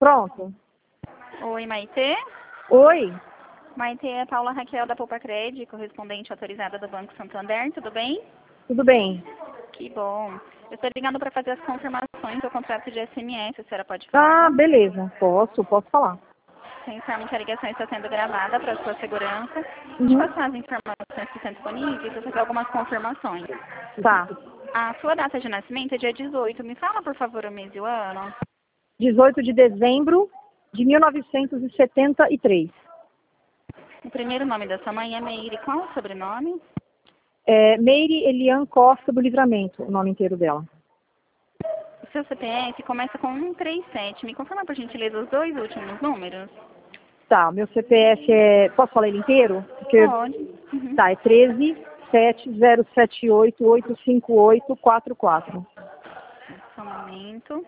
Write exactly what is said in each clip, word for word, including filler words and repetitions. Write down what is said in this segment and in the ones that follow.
Pronto. Oi, Maitê. Oi. Maitê é Paula Raquel da Poupa Cred, correspondente autorizada do Banco Santander, tudo bem? Tudo bem. Que bom. Eu estou ligando para fazer as confirmações do contrato de S M S, a senhora pode falar? Ah, beleza. Posso, posso falar. Você informa que a ligação está sendo gravada para sua segurança. Deixa eu Uhum. passar as informações que estão disponíveis, eu fazer algumas confirmações. Tá. A sua data de nascimento é dia dezoito. Me fala, por favor, o mês e o ano. dezoito de dezembro de mil novecentos e setenta e três. O primeiro nome da sua mãe é Meire. Qual é o sobrenome? É Meire Eliane Costa do Livramento, o nome inteiro dela. O seu C P F começa com cento e trinta e sete. Me confirma, por gentileza, os dois últimos números? Tá, meu C P F é... Posso falar ele inteiro? Porque... Pode. Uhum. Tá, é treze sete zero sete oito oito cinco oito quatro quatro. Só um momento.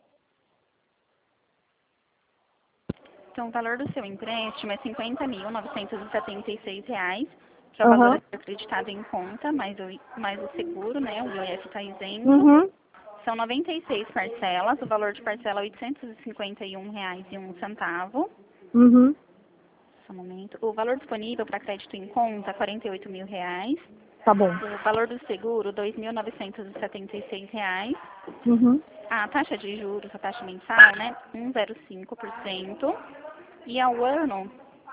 Então, o valor do seu empréstimo é cinquenta mil novecentos e setenta e seis reais, que é o Uhum. valor acreditado em conta, mais o, mais o seguro, né? O I O F está isento. Uhum. São noventa e seis parcelas, o valor de parcela é oitocentos e cinquenta e um reais e um centavo. Uhum. Só um momento. O valor disponível para crédito em conta, quarenta e oito mil reais. Tá bom. O valor do seguro, dois mil novecentos e setenta e seis reais. Uhum. A taxa de juros, a taxa mensal, né? um vírgula zero cinco por cento. E ao ano,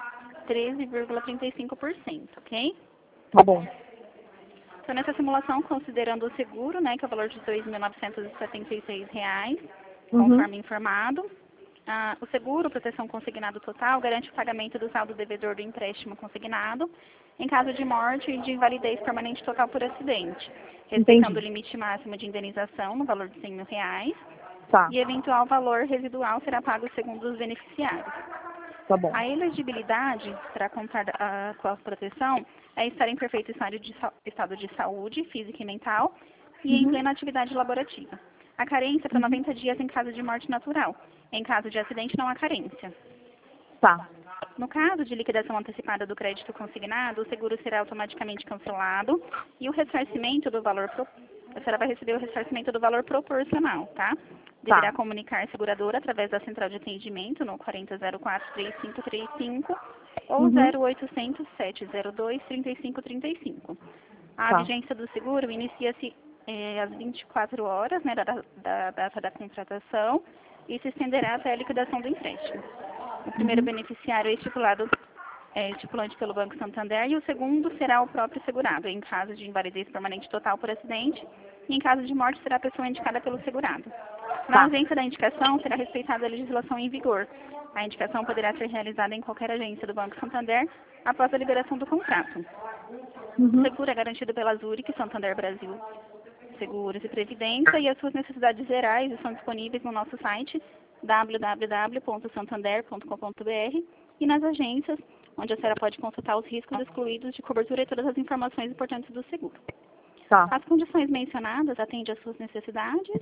treze vírgula trinta e cinco por cento, ok? Tá bom. Então, nessa simulação, considerando o seguro, né, que é o valor de dois mil novecentos e setenta e seis reais, Uhum. conforme informado, ah, o seguro, proteção consignado total, garante o pagamento do saldo devedor do empréstimo consignado em caso de morte e de invalidez permanente total por acidente, respeitando Entendi. o limite máximo de indenização no valor de cem mil reais, Tá. e eventual valor residual será pago segundo os beneficiários. Tá bom. A elegibilidade para contar a, com a proteção é estar em perfeito estado de, sa- estado de saúde, física e mental, e em Uhum. plena atividade laborativa. A carência é para Uhum. noventa dias em caso de morte natural. Em caso de acidente, não há carência. Tá. No caso de liquidação antecipada do crédito consignado, o seguro será automaticamente cancelado e o ressarcimento do valor... Pro... A senhora vai receber o ressarcimento do valor proporcional, tá? Deverá Tá. comunicar a seguradora através da central de atendimento no quatro zero quatro, três cinco três cinco ou Uhum. zero oitocentos, sete zero dois, trinta e cinco trinta e cinco. A Tá. vigência do seguro inicia-se eh, às vinte e quatro horas, né, da, da data da contratação e se estenderá até a liquidação do empréstimo. O primeiro Uhum. beneficiário é estipulado, é estipulante pelo Banco Santander e o segundo será o próprio segurado, em caso de invalidez permanente total por acidente, e em caso de morte será a pessoa indicada pelo segurado. Na Tá. ausência da indicação, será respeitada a legislação em vigor. A indicação poderá ser realizada em qualquer agência do Banco Santander após a liberação do contrato. O Uhum. seguro é garantido pela Zurich, Santander Brasil Seguros e Previdência, e as suas necessidades gerais estão disponíveis no nosso site w w w ponto santander ponto com ponto b r e nas agências, onde a senhora pode consultar os riscos excluídos de cobertura e todas as informações importantes do seguro. Tá. As condições mencionadas atendem às suas necessidades?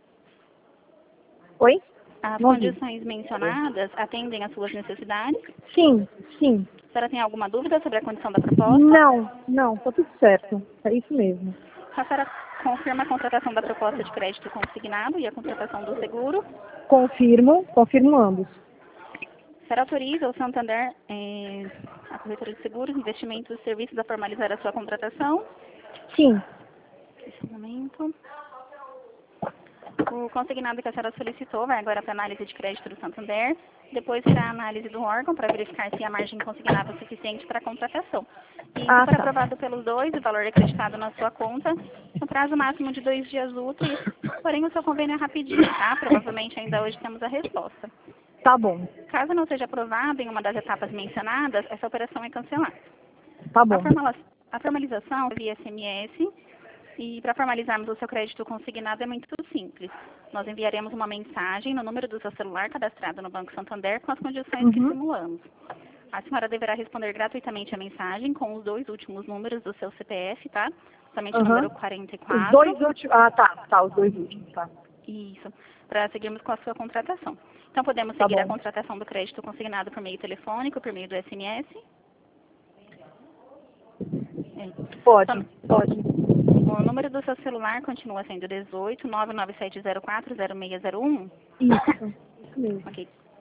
Oi? As Não ouvi. condições mencionadas atendem às suas necessidades? Sim, sim. A senhora tem alguma dúvida sobre a condição da proposta? Não, não, tá tudo certo. É isso mesmo. A senhora confirma a contratação da proposta de crédito consignado e a contratação do seguro? Confirmo, confirmo ambos. A senhora autoriza o Santander, eh, a corretora de seguros, investimentos e serviços a formalizar a sua contratação? Sim. Esse momento. O consignado que a senhora solicitou vai agora para a análise de crédito do Santander. Depois será a análise do órgão para verificar se a margem consignada é suficiente para a contratação. E se Ah, for tá. aprovado pelos dois, o valor é acreditado na sua conta, no prazo máximo de dois dias úteis. Porém, o seu convênio é rapidinho, tá? Provavelmente ainda hoje temos a resposta. Tá bom. Caso não seja aprovado em uma das etapas mencionadas, essa operação é cancelada. Tá A, bom. formala- a formalização é via S M S e para formalizarmos o seu crédito consignado é muito simples. Nós enviaremos uma mensagem no número do seu celular cadastrado no Banco Santander com as condições que Uhum. simulamos. A senhora deverá responder gratuitamente a mensagem com os dois últimos números do seu C P F, tá? Somente o Uhum. número quarenta e Os quatro. dois últimos. Ah, tá. Tá, os dois últimos, tá. Isso, para seguirmos com a sua contratação. Então, podemos Tá seguir a bom. contratação do crédito consignado por meio telefônico, por meio do S M S? É. Pode, Som- pode. O número do seu celular continua sendo dezoito, nove nove sete zero quatro, zero seis zero um? Isso. Isso mesmo. Ok.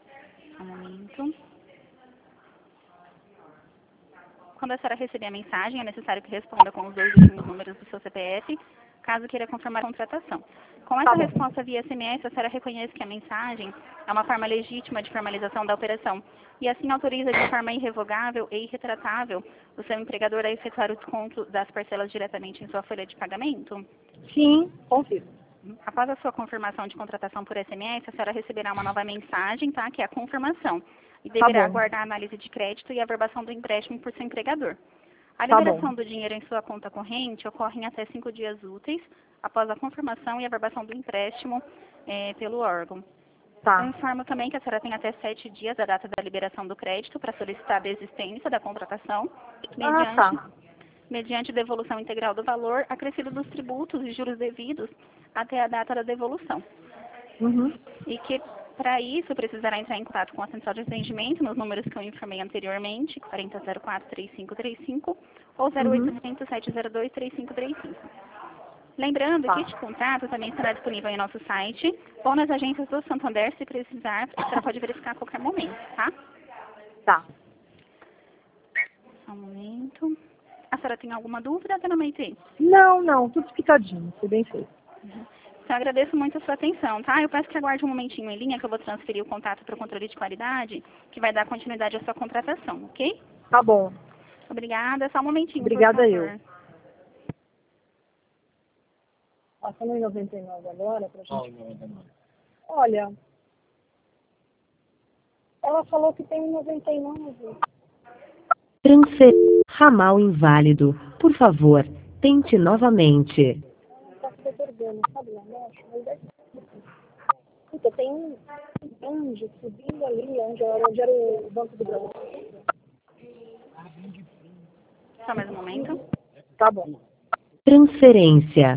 Quando a senhora receber a mensagem, é necessário que responda com os dois últimos números do seu C P F, caso queira confirmar a contratação. Com essa Tá bom. resposta via S M S, a senhora reconhece que a mensagem é uma forma legítima de formalização da operação e assim autoriza de forma irrevogável e irretratável o seu empregador a efetuar o desconto das parcelas diretamente em sua folha de pagamento? Sim, confirmo. Após a sua confirmação de contratação por S M S, a senhora receberá uma nova mensagem, tá? Que é a confirmação. E deverá bom. aguardar a análise de crédito e a averbação do empréstimo por seu empregador. A Tá liberação bom. do dinheiro em sua conta corrente ocorre em até cinco dias úteis após a confirmação e averbação do empréstimo eh, pelo órgão. Eu Tá. informo também que a senhora tem até sete dias da data da liberação do crédito para solicitar a desistência da contratação, Ah, mediante, tá. mediante devolução integral do valor acrescido dos tributos e juros devidos até a data da devolução. Uhum. E que, para isso, precisará entrar em contato com a central de atendimento nos números que eu informei anteriormente, quarenta zero quatro, trinta e cinco trinta e cinco ou zero Uhum. oitocentos, sete zero dois, três cinco três cinco. Lembrando Tá. que este contrato também estará disponível em nosso site ou nas agências do Santander, se precisar, a senhora pode verificar a qualquer momento, tá? Tá. Só um momento. A senhora tem alguma dúvida, dona Maite? Não, não, tudo explicadinho, foi bem feito. Então, eu agradeço muito a sua atenção, tá? Eu peço que aguarde um momentinho em linha, que eu vou transferir o contato para o controle de qualidade, que vai dar continuidade à sua contratação, ok? Tá bom. Obrigada. Só um momentinho, Obrigada por eu. favor. Passando em noventa e nove agora pra gente. Olha, ela falou que tem noventa e nove. Transfer... Ramal inválido. Por favor, tente novamente. Tá se perdendo, sabe lá embaixo? Mas deve ser. Puta, tem um anjo subindo ali, onde era, onde era o Banco do Brasil. Só mais um momento. Tá bom. Transferência.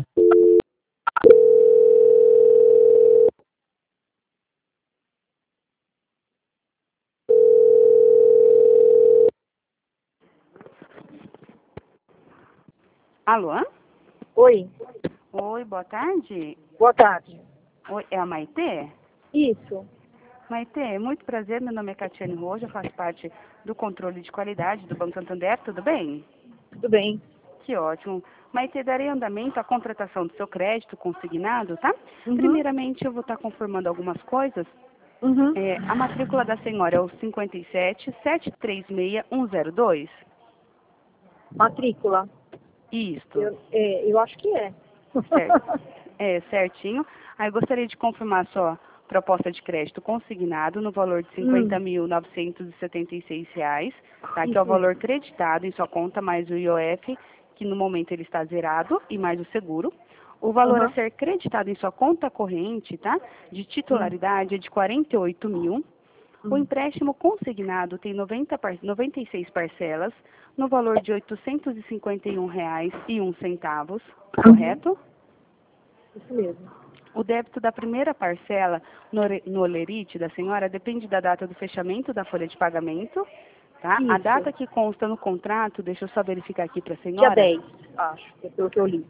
Alô? Oi, Oi, boa tarde. boa tarde. Oi, é a Maitê? Isso. Maitê, muito prazer, meu nome é Catiane Roja, eu faço parte do controle de qualidade do Banco Santander, tudo bem? Tudo bem. Que ótimo. Maitê, darei andamento à contratação do seu crédito consignado, tá? Uhum. Primeiramente, eu vou estar confirmando algumas coisas. Uhum. É, a matrícula da senhora é o cinquenta e sete, sete três seis, um zero dois? Matrícula. Isto. Eu, é, eu acho que é. Certo. É, certinho. Aí eu gostaria de confirmar sua proposta de crédito consignado no valor de cinquenta mil novecentos e setenta e seis reais, tá? Que é o Isso valor creditado em sua conta, mais o I O F, que no momento ele está zerado, e mais o seguro. O valor Uhum. a ser creditado em sua conta corrente, tá? De titularidade é de quarenta e oito mil. O empréstimo consignado tem noventa, par- noventa e seis parcelas, no valor de oitocentos e cinquenta e um reais e um centavos, correto? Isso mesmo. O débito da primeira parcela no, ore- no olerite da senhora depende da data do fechamento da folha de pagamento, tá? A Isso. data que consta no contrato, deixa eu só verificar aqui para a Dia senhora. dez, acho, que é pelo que eu li.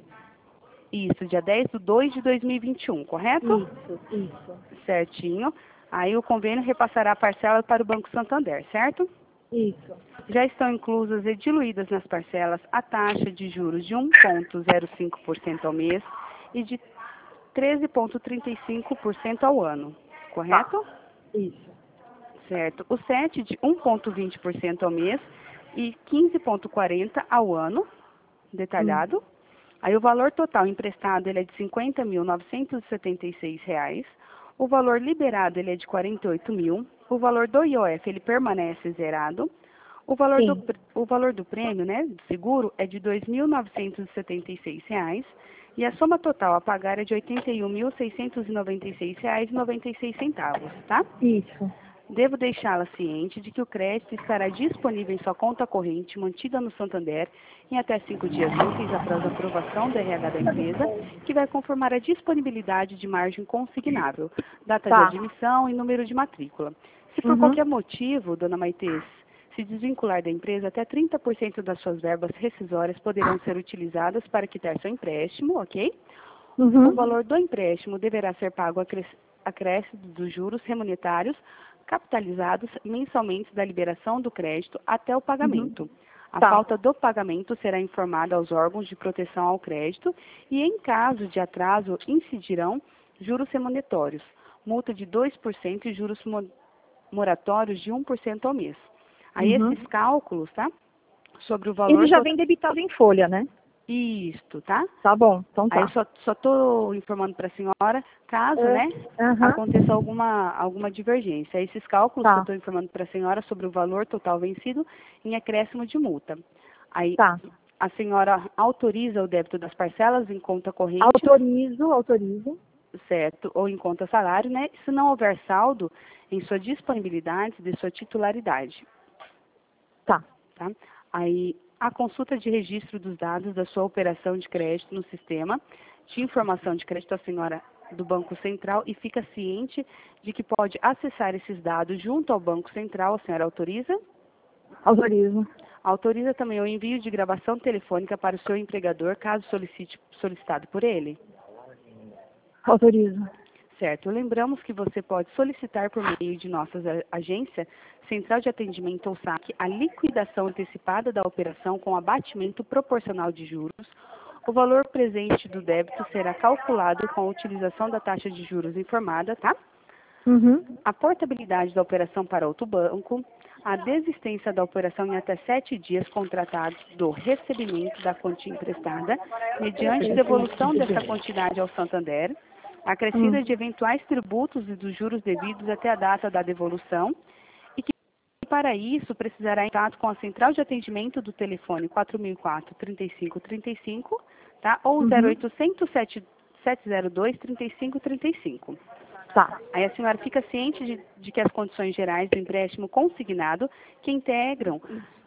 Isso, dia dez de dois de dois mil e vinte e um, correto? Isso, isso, Certinho. Aí o convênio repassará a parcela para o Banco Santander, certo? isso. Já estão inclusas e diluídas nas parcelas a taxa de juros de um vírgula zero cinco por cento ao mês e de treze vírgula trinta e cinco por cento ao ano, correto? Isso. Certo. O S E T de um vírgula vinte por cento ao mês e quinze vírgula quarenta por cento ao ano, detalhado. Aí o valor total emprestado ele é de cinquenta mil novecentos e setenta e seis reais. O valor liberado ele é de quarenta e oito mil. O valor do I O F ele permanece zerado. O valor, Sim. do, pr- o valor do prêmio, né, do seguro, é de dois mil novecentos e setenta e seis reais. E a soma total a pagar é de oitenta e um mil seiscentos e noventa e seis reais e noventa e seis centavos, tá? Isso. Devo deixá-la ciente de que o crédito estará disponível em sua conta corrente, mantida no Santander, em até cinco dias úteis após a aprovação do R H da empresa, que vai conformar a disponibilidade de margem consignável, data Tá. de admissão e número de matrícula. Se por Uhum. qualquer motivo, dona Maitê, se desvincular da empresa, até trinta por cento das suas verbas rescisórias poderão ser utilizadas para quitar seu empréstimo, ok? Uhum. O valor do empréstimo deverá ser pago acres- acréscimo dos juros remunitários capitalizados mensalmente da liberação do crédito até o pagamento. A Tá. falta do pagamento será informada aos órgãos de proteção ao crédito e, em caso de atraso, incidirão juros remuneratórios, multa de dois por cento e juros mo- moratórios de um por cento ao mês. Aí Uhum. esses cálculos, tá? Sobre o valor... Ele já to- vem debitado em folha, né? Isto, tá? Tá bom, então Aí tá. eu só, só tô informando para a senhora, caso, É, né, aham. aconteça alguma, alguma divergência. Esses cálculos Tá. que eu estou informando para a senhora sobre o valor total vencido em acréscimo de multa. Aí Tá. a senhora autoriza o débito das parcelas em conta corrente, Autorizo, autorizo. certo, ou em conta salário, né, se não houver saldo em sua disponibilidade de sua titularidade. Tá. Tá? Aí, a consulta de registro dos dados da sua operação de crédito no sistema de informação de crédito à senhora do Banco Central e fica ciente de que pode acessar esses dados junto ao Banco Central. A senhora autoriza? Autorizo. Autoriza também o envio de gravação telefônica para o seu empregador, caso solicite, solicitado por ele? Autorizo. Certo. Lembramos que você pode solicitar por meio de nossa agência, Central de Atendimento ou S A C, a liquidação antecipada da operação com abatimento proporcional de juros. O valor presente do débito será calculado com a utilização da taxa de juros informada, tá? Uhum. A portabilidade da operação para outro banco, a desistência da operação em até sete dias contratados do recebimento da quantia emprestada, mediante devolução dessa quantidade ao Santander, a crescida Hum. de eventuais tributos e dos juros devidos até a data da devolução, e que, para isso, precisará entrar em contato com a central de atendimento do telefone quatro mil e quatro, trinta e cinco trinta e cinco, tá? Ou Uhum. zero oitocentos, sete zero dois, trinta e cinco trinta e cinco. Tá. Aí a senhora fica ciente de, de que as condições gerais do empréstimo consignado que integram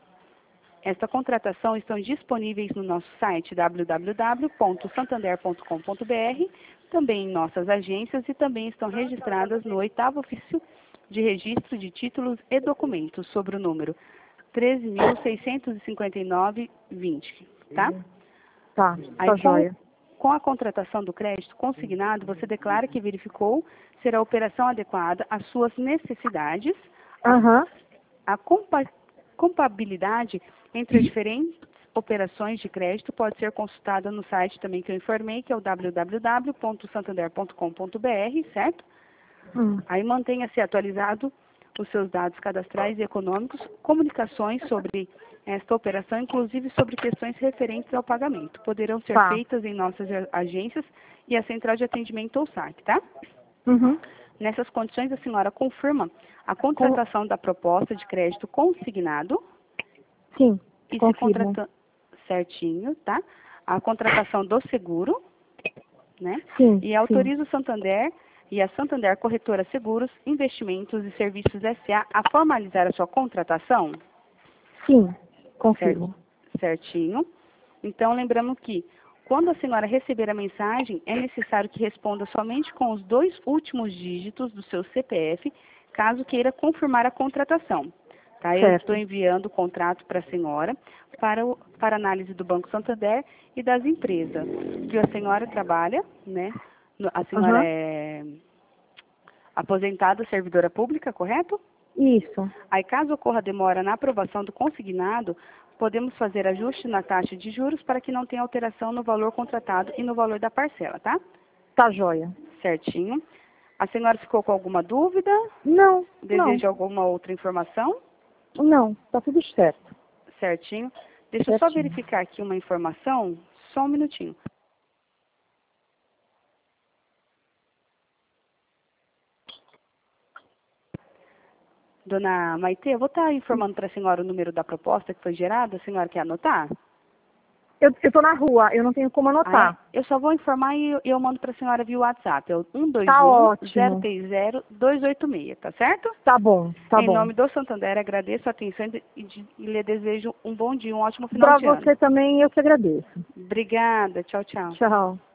esta contratação estão disponíveis no nosso site w w w ponto santander ponto com ponto b r, também em nossas agências e também estão registradas no oitavo ofício de registro de títulos e documentos sobre o número treze mil seiscentos e cinquenta e nove vinte, tá? Tá. Aí, Tá com, joia. com a contratação do crédito consignado, você declara que verificou ser a operação adequada às suas necessidades, Aham. a compa compatibilidade entre as diferentes operações de crédito pode ser consultada no site também que eu informei, que é o w w w ponto santander ponto com ponto b r, certo? Hum. Aí mantenha-se atualizado os seus dados cadastrais e econômicos, comunicações sobre esta operação, inclusive sobre questões referentes ao pagamento. Poderão ser Tá. feitas em nossas agências e a central de atendimento ou S A C, tá? Uhum. Nessas condições, a senhora confirma a contratação da proposta de crédito consignado Sim. e se Confirmo. contrata certinho, tá? A contratação do seguro, né? Sim. E autoriza o Santander e a Santander Corretora Seguros, Investimentos e Serviços S A a formalizar a sua contratação? Sim. Confirmo. Certinho. Então, lembramos que, quando a senhora receber a mensagem, é necessário que responda somente com os dois últimos dígitos do seu C P F, caso queira confirmar a contratação. Tá? Eu Certo. estou enviando o contrato para a senhora, para, o, para análise do Banco Santander e das empresas que a senhora trabalha, né? No- A senhora Aham. é aposentada servidora pública, correto? Isso. Aí, caso ocorra demora na aprovação do consignado, podemos fazer ajuste na taxa de juros para que não tenha alteração no valor contratado e no valor da parcela, tá? Tá joia. Certinho. A senhora ficou com alguma dúvida? Não. Deseja alguma outra informação? Não. Não. Tá tudo certo. Certinho. Deixa eu só Certinho. verificar aqui uma informação. Só um minutinho. Dona Maitê, eu vou estar informando para a senhora o número da proposta que foi gerada. A senhora quer anotar? Eu, eu tô na rua, eu não tenho como anotar. Ah, é? Eu só vou informar e eu, eu mando para a senhora via WhatsApp. É o um dois Tá um, ótimo. zero três zero, dois oito seis, tá certo? Tá bom, tá em bom. nome do Santander, agradeço a atenção e, de- e lhe desejo um bom dia, um ótimo final Pra de ano. você também, eu que agradeço. Obrigada. Tchau, tchau. Tchau.